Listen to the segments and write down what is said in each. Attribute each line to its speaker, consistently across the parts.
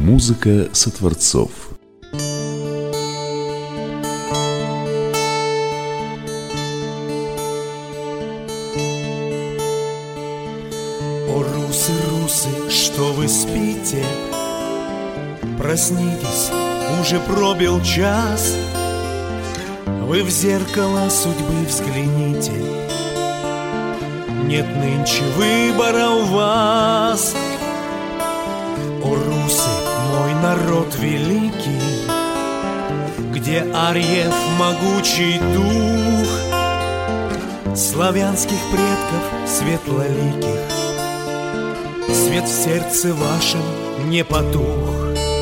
Speaker 1: Музыка сотворцов.
Speaker 2: О, русы, русы, что вы спите? Проснитесь, уже пробил час. Вы в зеркало судьбы взгляните. Нет нынче выбора у вас. О, русы, мой народ великий, где Арьев могучий дух славянских предков светлоликих, свет в сердце вашем не потух.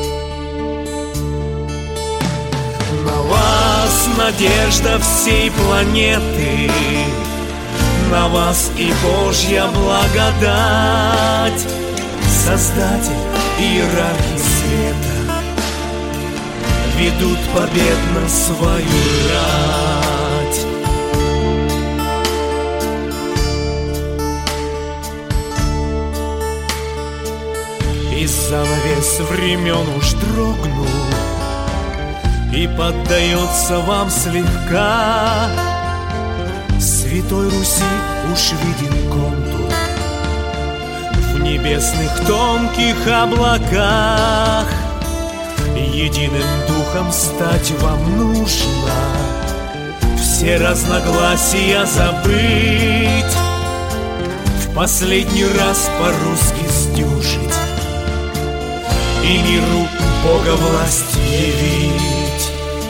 Speaker 2: На вас надежда всей планеты, на вас и Божья благодать. Создатель иерархии света ведут победно свою рать. И занавес времен уж дрогнул и поддается вам слегка. Святой Руси уж виден контур в небесных тонких облаках. Единым духом стать вам нужно, все разногласия забыть, в последний раз по-русски сдюжить и миру Бога власть явить.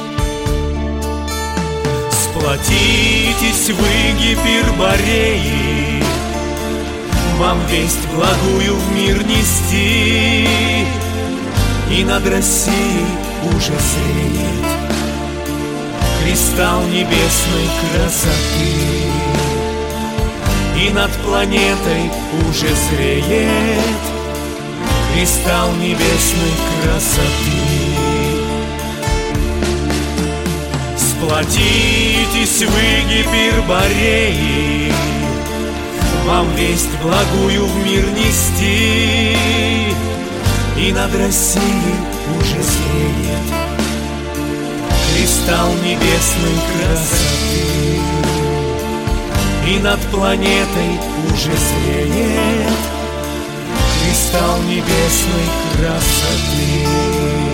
Speaker 2: Сплотитесь вы, гипербореи, вам весть благую в мир нести. И над Россией уже зреет кристалл небесной красоты. И над планетой уже зреет кристалл небесной красоты. Сплотитесь вы, гипербореи, вам весть благую в мир нести. И над Россией уже зреет кристалл небесной красоты. И над планетой уже зреет кристалл небесной красоты.